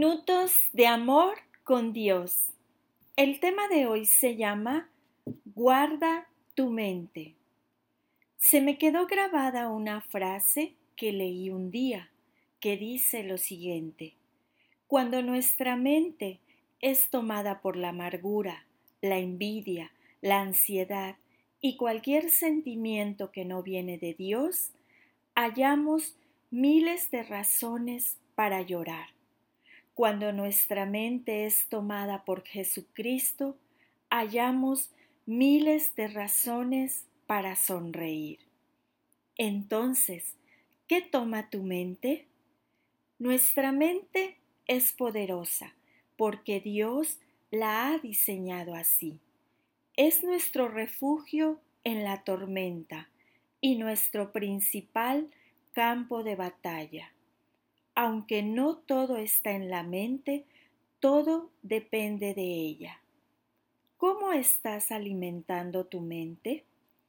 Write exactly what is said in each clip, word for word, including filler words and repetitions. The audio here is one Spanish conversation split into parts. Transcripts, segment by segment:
Minutos de amor con Dios. El tema de hoy se llama Guarda tu mente. Se me quedó grabada una frase que leí un día que dice lo siguiente: cuando nuestra mente es tomada por la amargura, la envidia, la ansiedad y cualquier sentimiento que no viene de Dios, hallamos miles de razones para llorar. Cuando nuestra mente es tomada por Jesucristo, hallamos miles de razones para sonreír. Entonces, ¿qué toma tu mente? Nuestra mente es poderosa porque Dios la ha diseñado así. Es nuestro refugio en la tormenta y nuestro principal campo de batalla. Aunque no todo está en la mente, todo depende de ella. ¿Cómo estás alimentando tu mente?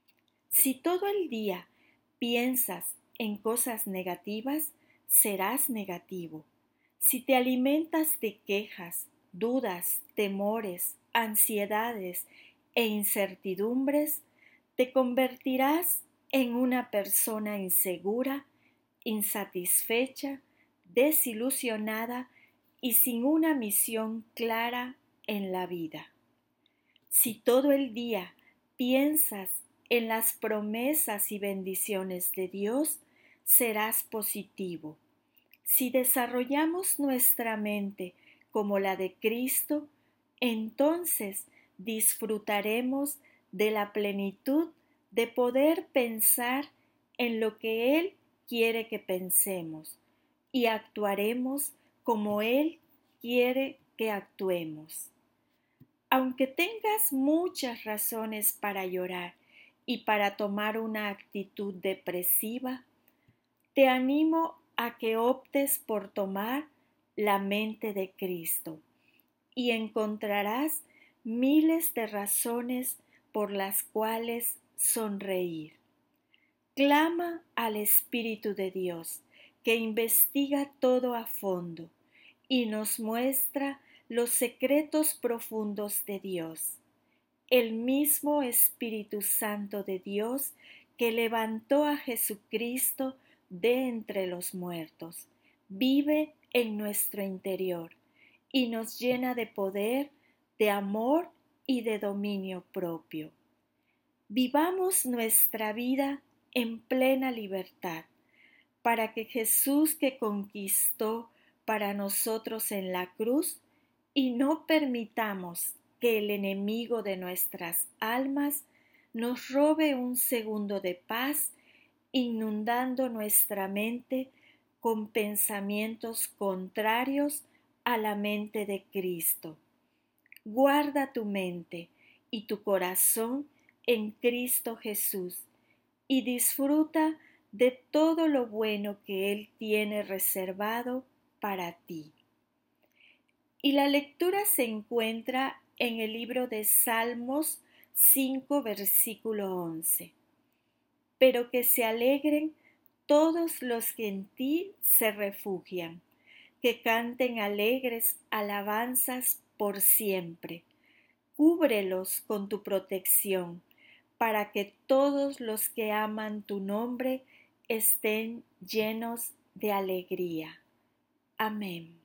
Si todo el día piensas en cosas negativas, serás negativo. Si te alimentas de quejas, dudas, temores, ansiedades e incertidumbres, te convertirás en una persona insegura, insatisfecha, desilusionada y sin una misión clara en la vida. Si todo el día piensas en las promesas y bendiciones de Dios, serás positivo. Si desarrollamos nuestra mente como la de Cristo, entonces disfrutaremos de la plenitud de poder pensar en lo que Él quiere que pensemos y actuaremos como Él quiere que actuemos. Aunque tengas muchas razones para llorar y para tomar una actitud depresiva, te animo a que optes por tomar la mente de Cristo y encontrarás miles de razones por las cuales sonreír. Clama al Espíritu de Dios, que investiga todo a fondo y nos muestra los secretos profundos de Dios. El mismo Espíritu Santo de Dios que levantó a Jesucristo de entre los muertos, vive en nuestro interior y nos llena de poder, de amor y de dominio propio. Vivamos nuestra vida en plena libertad, para que Jesús, que conquistó para nosotros en la cruz, y no permitamos que el enemigo de nuestras almas nos robe un segundo de paz, inundando nuestra mente con pensamientos contrarios a la mente de Cristo. Guarda tu mente y tu corazón en Cristo Jesús y disfruta de todo lo bueno que Él tiene reservado para ti. Y la lectura se encuentra en el libro de Salmos cinco, versículo once. Pero que se alegren todos los que en ti se refugian, que canten alegres alabanzas por siempre. Cúbrelos con tu protección, para que todos los que aman tu nombre estén llenos de alegría. Amén.